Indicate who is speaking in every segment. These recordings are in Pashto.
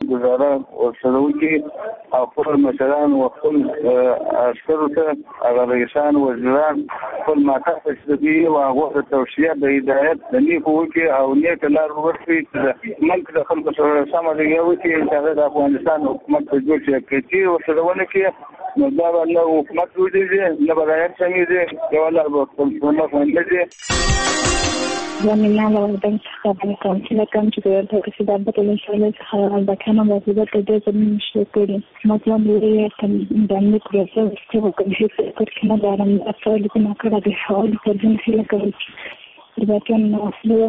Speaker 1: گزاره ورسره وکړي او خپل مشران او خپل عسکرو ته هغه رئیسان وزیران خپل ماته چې دوی او هغه ته توصیه د هدایت د نیکو وکړي او نیک لار ورکړي چې ملک د خلکو سره سم دی وکړي چې د افغانستان حکومت په جوړ شي چې ورسره ونه کړي نو دا له حکومت وځي نه برایت سمېږي یو الله په خپل باندې
Speaker 2: زمینه لوړدن څخه باندې کوم چې د تاسو د بدلون سره څخه د کنه وظیفه د زمين شي کړی مطلب یې د امنیت پروسه چې وکړي چې کړي نه دارم اصل کې نه کړه د حوالې ترجمه هله کوي اربکیان نو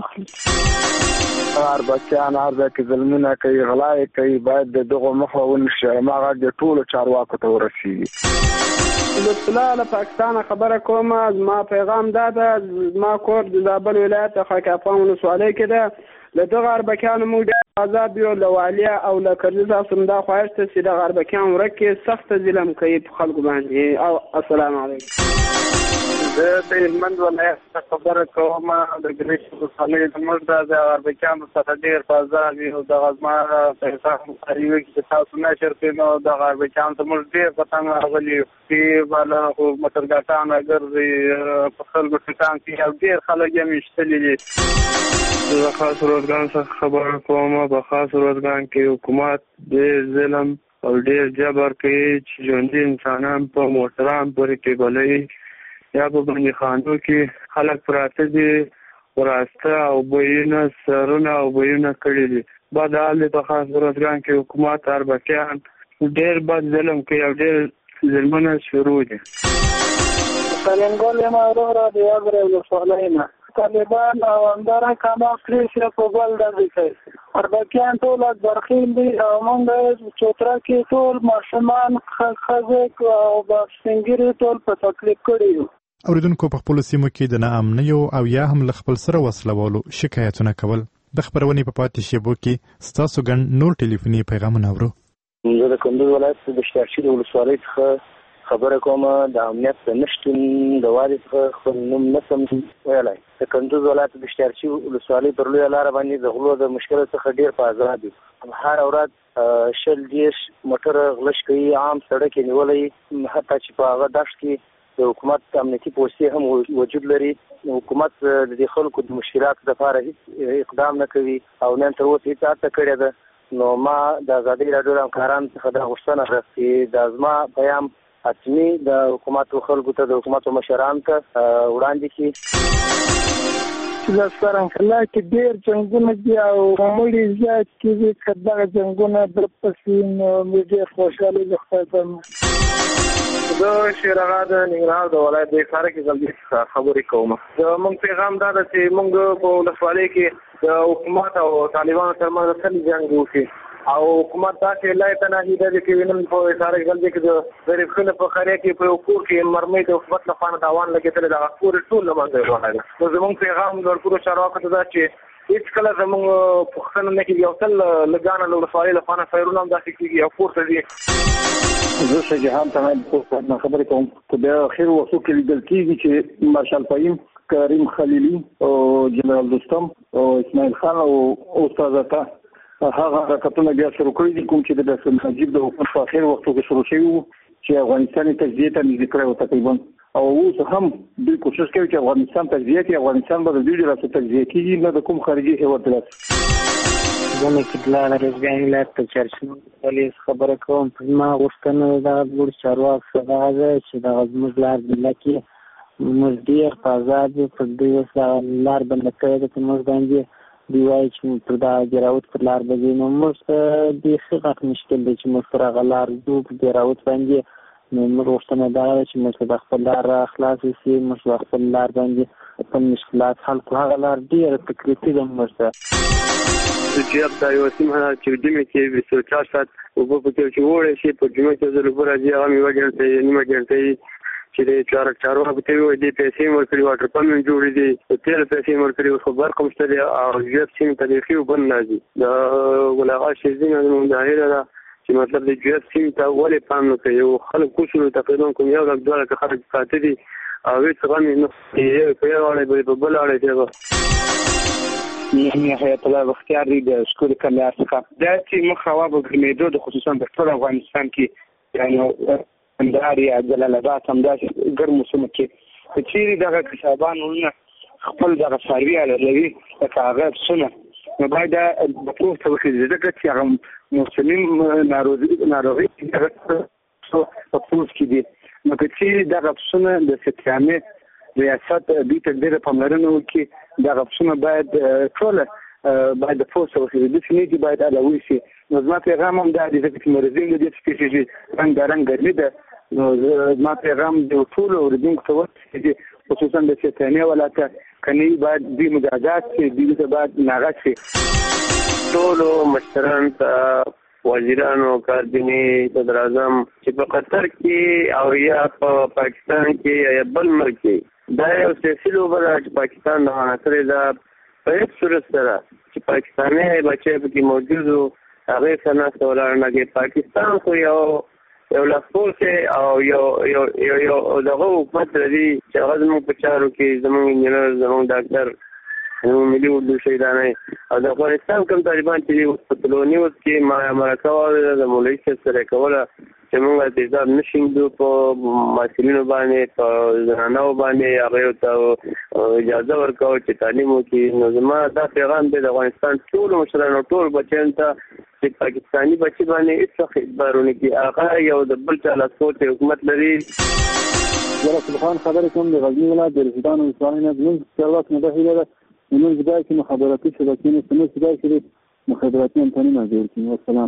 Speaker 1: اربکیان اربکي ظلمونه کوي غلا کوي باید دغه مخه ونشي ماغه د ټولو چارواکو ته ورسیږي
Speaker 3: د طلال پاکستان خبره کوم ما پیغام داده ما کور د زابل ولایت خاکافان ولسوالۍ کې ده له دغه اربکیانو موږ آزاد یو له والیا او له کرزي صاحب دا خواهش ته چې دغه اربکیان ورکه سخت ظلم کوي په خلکو باندې او السلام علیکم
Speaker 1: د هلمند ولایت خبره کوم د ګریش ولسوالۍ د مرده د اربکیانو څخه ډیر بازار او د غزما په حساب مخاریوي کې تاسو نه شرط نو د اربکیانو ته موږ ډیر پتنګ راغلي چې بالا موټرګاټان اگر په خلکو ټکان کې او ډیر خلک یې مشتلي دي د خاص روزګان څخه خبره کوم په خاص روزګان کې حکومت ډیر ظلم او ډیر جبر کوي چې ژوندي انسانان په موټران پورې کېبلوي یا په باندې خاندو کې خلک پراته دي وراسته او بویونه سرونه او بویونه کړي دي بعد حال په خاص روزګان کې حکومت اربکیان ډیر بد ظلم کوي او ډیر ظلمونه شروع دي
Speaker 4: څنګه ما ورو دی اگر له سوالاینا طالبان او اندارا کاما کلیشه په بل د کوي اربکیان ټول برخین دي او موږ چوترا کې ټول ماشومان خزه او بسنګری ټول په تکلیف کړي
Speaker 5: اوریدونکو په خپل سیمو کې د ناامنیو او یا هم له خپل سره وسلوالو شکایتونه کول د خبرونې په پاتې شیبو کې ستاسو ګڼ نور ټلیفوني پیغامونه اورو
Speaker 1: زه د کندوز ولایت د شتاشي ولسوالۍ څخه خبره کوم د امنیت نشټون د وادي څخه خپل نوم نسم ویلای د کندوز ولایت د شتاشي ولسوالۍ پر لوی لار باندې د غلو د مشکل څخه ډیر په آزاد دي هر اورات شل دیش موټر غلش کوي عام سړک نیولې حتی چې په هغه دشت کې د حکومت امنیتي پولیسي هم وجود لري حکومت د خلکو د مشکلات لپاره هیڅ اقدام نه کوي او نن تر اوسه هیڅ هڅه کړې ده نو ما د ازادي راډیو همکارانو څخه د غوښتنه ده چې د ازما پیام حتمي د حکومت خلکو ته د حکومت مشرانو ته وړاندې کړي
Speaker 4: د سرانکلا کې ډېر جنګونه دي او مړي زیات کېږي که دغه جنګونه درپسې نو موږ ډېر خوشحالي د خدای په
Speaker 1: زه شیراغا د ننګرهار د ولایت د ښار کې ځلې خبرې کوم زموږ پیغام دا ده چې موږ په ولسوالۍ کې د حکومت او طالبانو ترمنځ تل جنګ وشي او حکومت تاسې لا تنهي ده چې وینم په ښار کې د غریب خلک په خارې کې په کور کې مرمۍ د حکومت لخوا تاوان لګېدل د کور ټول لمنځه ولاړ نو زموږ پیغام د ټولو چارواکو ته دا چې هیڅ کله زموږ پوښتنه نه کېږي او تل لګانه له ولسوالۍ لخوا فایرونه هم داسې کېږي او پورته دي
Speaker 6: زه شجاعان ته خبرې کوم که بیا اخر وختو کې لیدل کېږي چې مارشال فهیم کریم خلیلي او جنرال دوستم او اسماعیل خان او استاد عطا هغه حرکتونه بیا شروع کړي دي کوم چې د ډاکټر نجیب د حکومت په اخر وختو کې شروع شوي وو چې افغانستان تجزیې ته نږدې کړی و تقریبا او اوس هم دوی کوشش کوي چې افغانستان تجزیه کړي افغانستان به د دوی له تجزیه کېږي نه د کوم خارجي هېواد له
Speaker 7: زه کله روزګان ولایت ته چرچن پولیس خبره کوم ما غوښتنه دا ګور چارواک څخه ده چې د زموږ لار بلکې موږ ډېر په آزاد په دې لار باندې کړی د موږ باندې دی وایي چې پر دا ګراوت پر لار باندې نو موږ د خغت مشکل دی چې موږ پر هغه لار ځو په ګراوت باندې نو موږ غوښتنه دا چې موږ د خپل لار خلاص شي موږ خپل لار باندې خپل مشکلات حل کړو هغه لار ډېر تکلیفي ده موږ ته
Speaker 3: چې دا یو سیمه چې د مې کې 24 ساعت او په کې چې وړي شي په جمعه کې زره پر راځي هغه مې وګڼته نیمه ګڼته چې د چارو هغه ته وي د پیسې ورکړي واټر پمپ جوړې دي تل پیسې ورکړي خو بر کوم ستړي او جیب سیم تاریخي وبن راځي دا ولاغه شي زینه ظاهره ده چې مطلب د جیب سیم ته ولې پام نه کوي او خلک کوشش تقریبا کوم یو غږ دوه که خلک ساتي دي او هیڅ غوښنه نه کوي په یو اړه به بل اړه دی
Speaker 8: یعنی حیات الله بختیار دی د شکور کلیار څخه دا چې مخ هوا به ګرمېدو د خصوصا په ټول افغانستان کې یعنی کندهار یا جلال آباد همداسې ګرمو سیمو کې که چیرې دغه کسابان ورونه خپل دغه څاروي لري لکه هغه پسونه نو باید د پوسټ وکړي ځکه چې هغه موسمي ناروغي په پوسټ کې دي نو که چیرې دغه پسونه د ستیامې ریاست دوی ته ډېره پاملرنه وکړي دغه پسونه باید ټوله باید د پوسټ وکړي د سنې باید علاوه شي نو زما پیغام هم دا دی ځکه چې مرزین د دې سپیشیز رنګارنګ ګرمي ده نو زما پیغام د ټولو اوریدونکو ته ورسېږي خصوصا د ستیامې ولایت کني باید دوی مجازات شي دوی ته باید ناغت شي
Speaker 3: ټولو مشران ته وزیرانو کابینه صدر اعظم چې په قطر کې او یا په پاکستان کې یا بل ملک کې دا یو سیاسي لوبه ده چې پاکستان د عناصرو د په هیڅ صورت سره چې پاکستاني بچي پکې موجود وو هغه څنګه سوالونه کې پاکستان خو یو لاسپوڅ او یو دغه حکومت لري چې هغه زموږ په چارو کې زموږ انجینر زموږ ډاکټر زموږ ملي اردو شهیدانې او د افغانستان کوم طالبان چې په تلونیوز کې مرکه واورېده د مولوي صاحب سره کوله چې موږ تیزاب نه شیندو په محصلینو باندې په زنانو باندې هغوی ته اجازه ورکوو چې تعلیم وکړي نو زما دا پیغام دی د افغانستان ټولو مشرانو ټول بچیانو ته چې پاکستاني بچي باندې هېڅ وخت اعتبار ونه کړي هغه یو د بل چا لاسپوڅی حکومت لري
Speaker 6: زه رسول خان خبرې کوم د غزني ولایت د رشیدان ولسوالۍ نه زموږ چارواکو نه دا هیله ده زموږ ځای کې مخابراتي شبکې نه زموږ ځای کې مخابراتي انتنونه جوړ کړي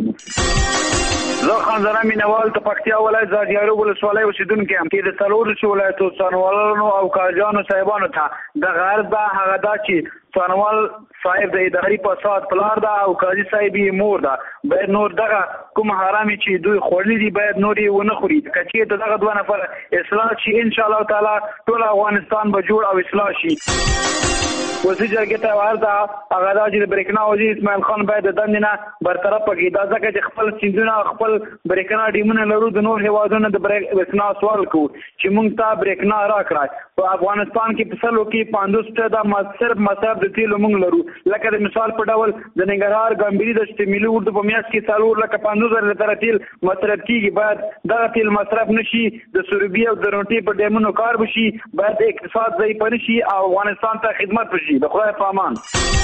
Speaker 6: والسلام
Speaker 9: زه خان زرا مینوال ته پکتیا ولایت زاجیارو ولسوالۍ اوسیدونکی یم چې د څلورو ولایتو څارنوالانو او کاجانو صاحبانو ته د غرض دا هغه دا چې څارنوال صاحب د اداري فساد پلار ده او قاضي صاحب یې مور ده باید نور دغه کوم حرامي چې دوی خوړلي دي باید نور یې ونه خوري که چېرته دغه دوه نفر اصلاح شي انشاءالله تعالی ټول افغانستان به جوړ او اصلاح شي وزیر جرګې ته عرض هغه دا چې د برېښنا وزیر اسماعیل خان باید د دندې نه برطرف کړي دا ځکه چې خپل سیندونه خپل برېښنا ډیمونه لرو د نور هېوادونو د برېښنا سوال کوو چې موږ ته برېښنا راکړه په افغانستان کې په سلو کې 50 د صرف مصرف د تیلو موږ لرو لکه د مثال په ډول د ننګرهار ګمبري د ملي اردو په میاشت کې 450,000 لیټره تیل مصرف کیږي باید دغه تیل مصرف نشي د سروبي او د رونټي په ډیمونو کار وشي باید اقتصاد ضعیف نشي او افغانستان ته خدمت وشي د خدای په امان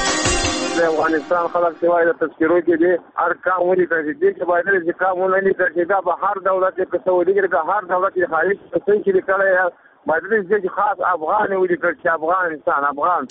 Speaker 1: د افغانستان خلک سوای د تذکرو کې دي هر کام ولي کوي چې باید د قانون نه کوي دا په هر دولت کې څه ولي کوي هر دولت کې خالص څه چې کړي باید د خاص افغان ولي کوي چې افغانستان افغان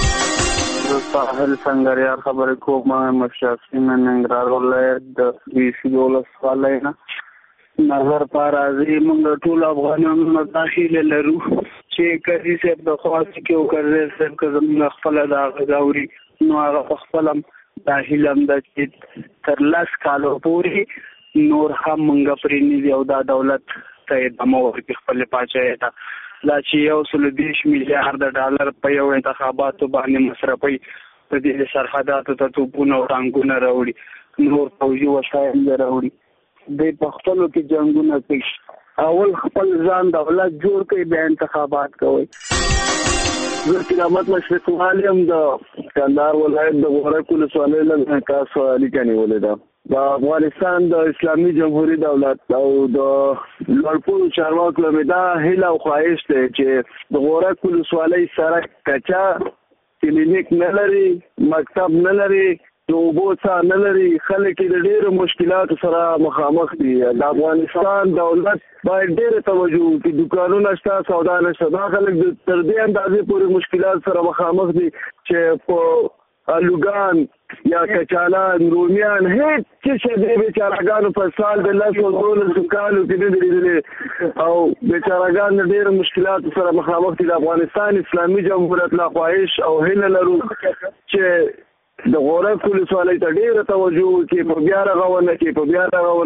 Speaker 8: ساحل سنگریار خبرې کوم مشافي ننګرهار ولایت د ریشي ولسوالۍ نه نظر پارازي موږ ټول افغانانو داخله لرو چې کدي صاحب د خاص کې او کړل صاحب که زموږ خپل د غزاوري نو هغه په خپل داخله هم د تر 10 کالو پورې نور هم موږ پرې نه دی او دا دولت ته ادامه ورکړي خپل پاچاهي ته دا چې 120 میلیارډ ډالر په یو انتخاباتو باندې مصرفي په دې سرحداتو ته توپونه او ټانکونه راوړي نور فوجي وسایل راوړي د پښتنو کې جنگونه کوي اول خپل ځان دولت جوړ کړي به انتخابات کوي زه کرامت مشرق والیم د کندهار ولایت د غورک ولسوالۍ له تاسو لیکنې ولیده د افغانستان د اسلامي جمهوریت دولت او د لوړپوړو چارواکو له دا هیله او خواهش دی چې د غورک ولسوالۍ سړک کچا کلینیک نه لري مکتب نه لري د اوبو څاه نه لري خلک د ډېرو مشکلاتو سره مخامخ دي د افغانستان دولت باید ډېره توجه وکړي دکانونه شته سودا نشته دا خلک تر دې اندازې پورې مشکلات سره مخامخ دي چې په الوګان یا کچالان رومیان هیڅ څه دې بیچارهګانو په سال د 10 کالو کې نه لیدلې او بیچارهګان د ډېرو مشکلاتو سره مخامخ دي د افغانستان اسلامي جمهوریت له خواهش او هیله لرو چې د غورک ولسوالۍ ته ډېره توجه وکړي په بیا رغونه کې